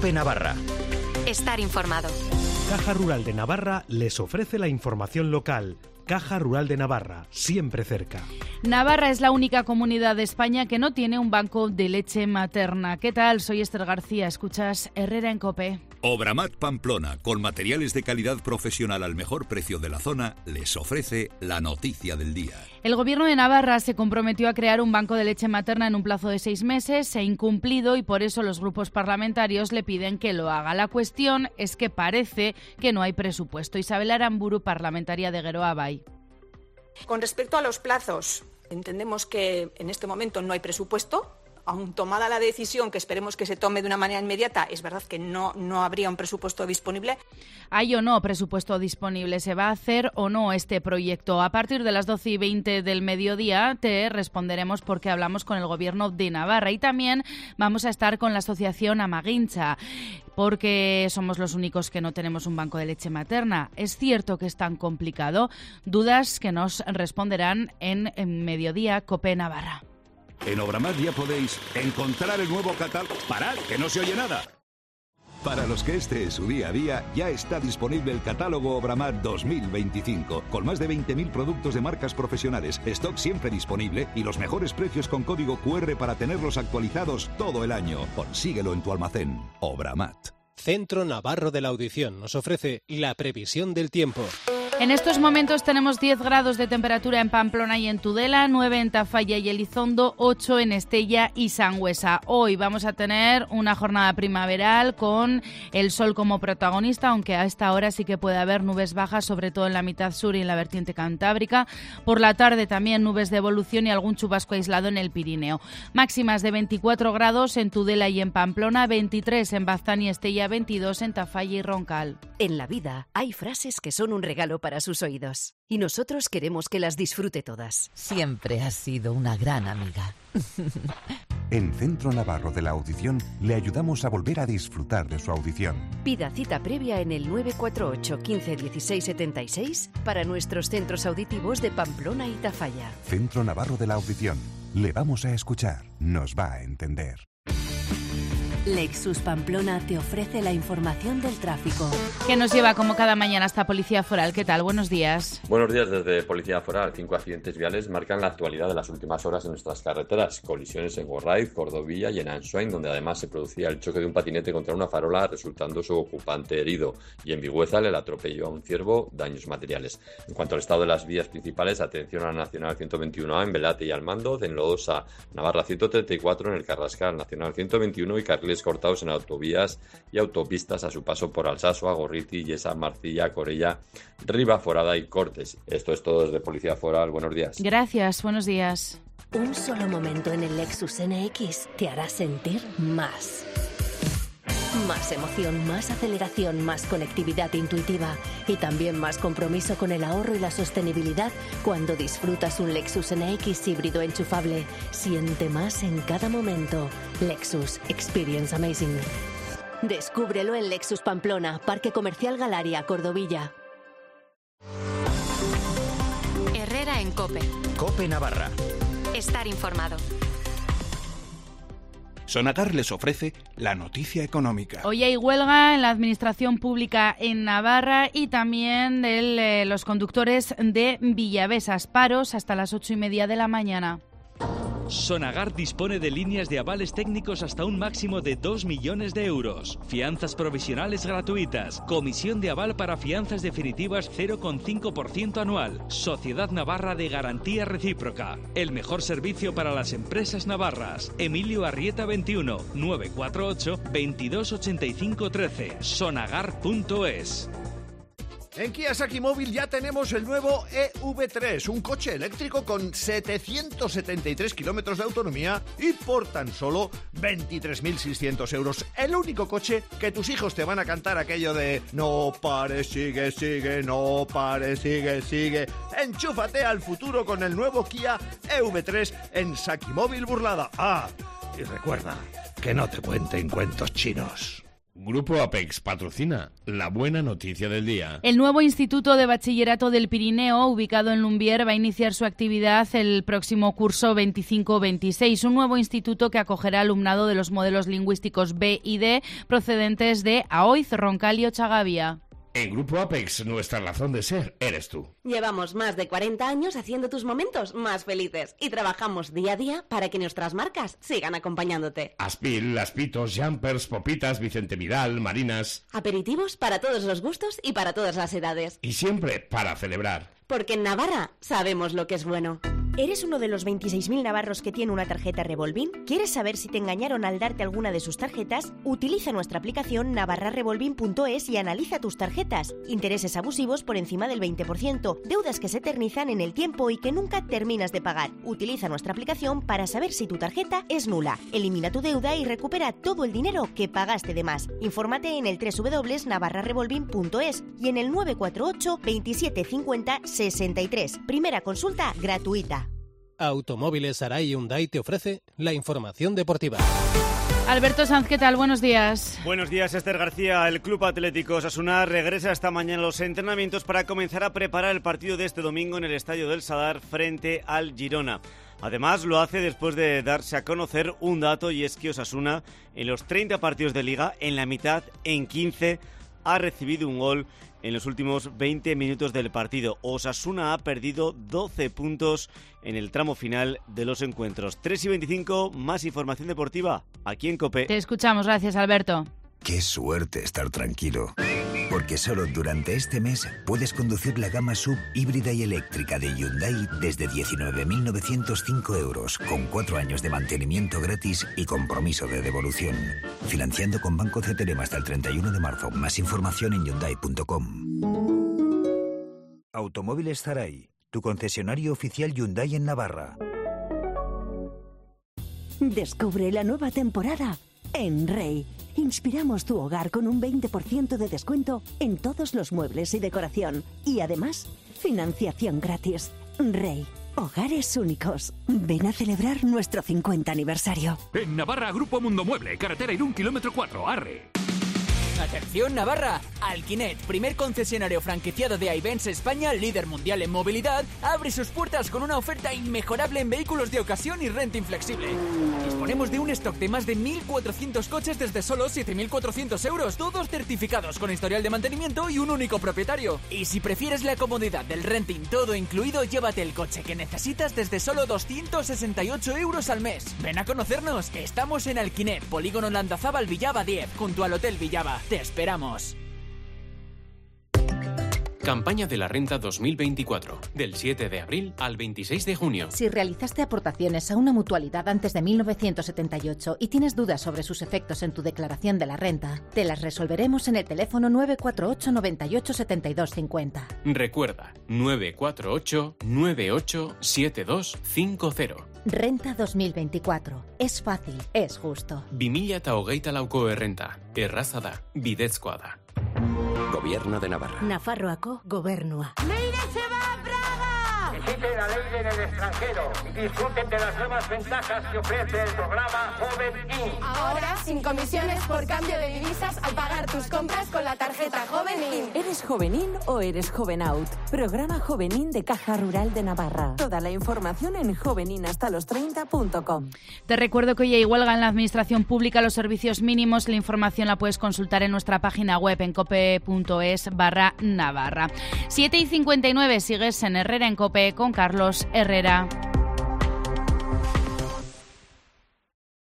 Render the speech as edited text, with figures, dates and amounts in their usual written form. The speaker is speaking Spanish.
COPE Navarra. Estar informado. Caja Rural de Navarra les ofrece la información local. Caja Rural de Navarra, siempre cerca. Navarra es la única comunidad de España que no tiene un banco de leche materna. ¿Qué tal? Soy Esther García. Escuchas Herrera en COPE. Obramat Pamplona, con materiales de calidad profesional al mejor precio de la zona, les ofrece la noticia del día. El Gobierno de Navarra se comprometió a crear un banco de leche materna en un plazo de 6 meses. Se ha incumplido y por eso los grupos parlamentarios le piden que lo haga. La cuestión es que parece que no hay presupuesto. Isabel Aramburu, parlamentaria de Geroa Bai. Con respecto a los plazos, entendemos que en este momento no hay presupuesto. Aun tomada la decisión, que esperemos que se tome de una manera inmediata, es verdad que no habría un presupuesto disponible. ¿Hay o no presupuesto disponible? ¿Se va a hacer o no este proyecto? A partir de las 12:20 del mediodía te responderemos porque hablamos con el Gobierno de Navarra y también vamos a estar con la asociación Amaguincha, porque somos los únicos que no tenemos un banco de leche materna. ¿Es cierto que es tan complicado? Dudas que nos responderán en Mediodía COPE Navarra. En Obramat ya podéis encontrar el nuevo catálogo. ¡Parad, que no se oye nada! Para los que este es su día a día, ya está disponible el catálogo Obramat 2025, con más de 20.000 productos de marcas profesionales, stock siempre disponible y los mejores precios con código QR para tenerlos actualizados todo el año. Consíguelo en tu almacén. Obramat. Centro Navarro de la Audición nos ofrece la previsión del tiempo. En estos momentos tenemos 10 grados de temperatura en Pamplona y en Tudela, 9 en Tafalla y Elizondo, 8 en Estella y Sangüesa. Hoy vamos a tener una jornada primaveral con el sol como protagonista, aunque a esta hora sí que puede haber nubes bajas, sobre todo en la mitad sur y en la vertiente cantábrica. Por la tarde también nubes de evolución y algún chubasco aislado en el Pirineo. Máximas de 24 grados en Tudela y en Pamplona, 23 en Baztán y Estella, 22 en Tafalla y Roncal. En la vida hay frases que son un regalo para sus oídos y nosotros queremos que las disfrute todas. Siempre has sido una gran amiga. En Centro Navarro de la Audición le ayudamos a volver a disfrutar de su audición. Pida cita previa en el 948 15 16 76 para nuestros centros auditivos de Pamplona y Tafalla. Centro Navarro de la Audición. Le vamos a escuchar, nos va a entender. Lexus Pamplona te ofrece la información del tráfico. Que nos lleva como cada mañana hasta Policía Foral. ¿Qué tal? Buenos días. Buenos días desde Policía Foral. 5 accidentes viales marcan la actualidad de las últimas horas en nuestras carreteras. Colisiones en Gorraiz, Cordovilla y en Ansoain, donde además se producía el choque de un patinete contra una farola, resultando su ocupante herido. Y en Vigüeza, el atropello a un ciervo, daños materiales. En cuanto al estado de las vías principales, atención a la Nacional 121A en Velate y Almandoz, en Lodosa, Navarra 134 en el Carrascal, Nacional 121 y carriles cortados en autovías y autopistas a su paso por Alsasua, Gorriti, Yesa, Marcilla, Corella, Ribaforada y Cortes. Esto es todo desde Policía Foral. Buenos días. Gracias, buenos días. Un solo momento en el Lexus NX te hará sentir más. Más emoción, más aceleración, más conectividad intuitiva y también más compromiso con el ahorro y la sostenibilidad cuando disfrutas un Lexus NX híbrido enchufable. Siente más en cada momento. Lexus Experience Amazing. Descúbrelo en Lexus Pamplona, Parque Comercial Galaria, Cordovilla. Herrera en COPE. COPE Navarra. Estar informado. Sonagar les ofrece la noticia económica. Hoy hay huelga en la administración pública en Navarra y también de los conductores de Villavesas. Paros hasta las 8:30 de la mañana. Sonagar dispone de líneas de avales técnicos hasta un máximo de 2 millones de euros. Fianzas provisionales gratuitas. Comisión de aval para fianzas definitivas 0,5% anual. Sociedad Navarra de Garantía Recíproca. El mejor servicio para las empresas navarras. Emilio Arrieta 21 948 22 85 13. Sonagar.es. En Kia Saki Móvil ya tenemos el nuevo EV3, un coche eléctrico con 773 kilómetros de autonomía y por tan solo 23.600 euros. El único coche que tus hijos te van a cantar aquello de no pares, sigue, sigue, no pares, sigue, sigue. Enchúfate al futuro con el nuevo Kia EV3 en Saki Móvil Burlada. Ah, y recuerda que no te cuenten cuentos chinos. Grupo Apex patrocina la buena noticia del día. El nuevo Instituto de Bachillerato del Pirineo, ubicado en Lumbier, va a iniciar su actividad el próximo curso 25-26. Un nuevo instituto que acogerá alumnado de los modelos lingüísticos B y D procedentes de Aoiz, Roncal y Ochagavía. En Grupo Apex, nuestra razón de ser eres tú. Llevamos más de 40 años haciendo tus momentos más felices y trabajamos día a día para que nuestras marcas sigan acompañándote. Aspil, Aspitos, Jumpers, Popitas, Vicente Vidal, Marinas. Aperitivos para todos los gustos y para todas las edades. Y siempre para celebrar. Porque en Navarra sabemos lo que es bueno. ¿Eres uno de los 26.000 navarros que tiene una tarjeta Revolving? ¿Quieres saber si te engañaron al darte alguna de sus tarjetas? Utiliza nuestra aplicación navarrarevolving.es y analiza tus tarjetas. Intereses abusivos por encima del 20%, deudas que se eternizan en el tiempo y que nunca terminas de pagar. Utiliza nuestra aplicación para saber si tu tarjeta es nula. Elimina tu deuda y recupera todo el dinero que pagaste de más. Infórmate en el www.navarrarevolving.es y en el 948 27 50 63. Primera consulta gratuita. Automóviles Arai Hyundai te ofrece la información deportiva. Alberto Sanz, ¿qué tal? Buenos días. Buenos días, Esther García. El Club Atlético Osasuna regresa esta mañana a los entrenamientos para comenzar a preparar el partido de este domingo en el Estadio del Sadar frente al Girona. Además, lo hace después de darse a conocer un dato, y es que Osasuna, en los 30 partidos de Liga, en la mitad, en 15, ha recibido un gol en los últimos 20 minutos del partido. Osasuna ha perdido 12 puntos en el tramo final de los encuentros. 3:25, más información deportiva aquí en COPE. Te escuchamos, gracias Alberto. Qué suerte estar tranquilo, porque solo durante este mes puedes conducir la gama sub híbrida y eléctrica de Hyundai desde 19.905 euros, con 4 años de mantenimiento gratis y compromiso de devolución. Financiando con Banco CTLM hasta el 31 de marzo. Más información en Hyundai.com. Automóviles Arai, tu concesionario oficial Hyundai en Navarra. Descubre la nueva temporada en Rey. Inspiramos tu hogar con un 20% de descuento en todos los muebles y decoración. Y además, financiación gratis. Rey. Hogares únicos. Ven a celebrar nuestro 50 aniversario. En Navarra, Grupo Mundo Mueble, carretera Irún, kilómetro 4, Arre. Atención Navarra, Alquinet, primer concesionario franquiciado de Ayvens España, líder mundial en movilidad, abre sus puertas con una oferta inmejorable en vehículos de ocasión y renting flexible. Disponemos de un stock de más de 1.400 coches desde solo 7.400 euros, todos certificados con historial de mantenimiento y un único propietario. Y si prefieres la comodidad del renting todo incluido, llévate el coche que necesitas desde solo 268 euros al mes. Ven a conocernos, estamos en Alquinet, Polígono Landazábal Villaba 10, junto al Hotel Villaba. Te esperamos. Campaña de la Renta 2024, del 7 de abril al 26 de junio. Si realizaste aportaciones a una mutualidad antes de 1978 y tienes dudas sobre sus efectos en tu declaración de la renta, te las resolveremos en el teléfono 948 98 72 50. Recuerda, 948 98 72 50. Renta 2024. Es fácil, es justo. 2024 errenta, erraza da, bidezkoa da. Gobierno de Navarra. Nafarroako Gobernua. ¡Leire se va a Praga! Visite la Leire en el extranjero y disfruten de las nuevas ventajas que ofrece el programa Joven In. Ahora, sin comisiones por cambio de divisas al pagar tus compras con la tarjeta Joven In. ¿Eres Joven In o eres Joven Out? Programa Joven In de Caja Rural de Navarra. Toda la información en joveninhastalostreinta.com. Te recuerdo que hoy hay huelga en la Administración Pública, los servicios mínimos. La información la puedes consultar en nuestra página web en cope.es/Navarra. 7:59, sigues en Herrera en COPE con Carlos Herrera.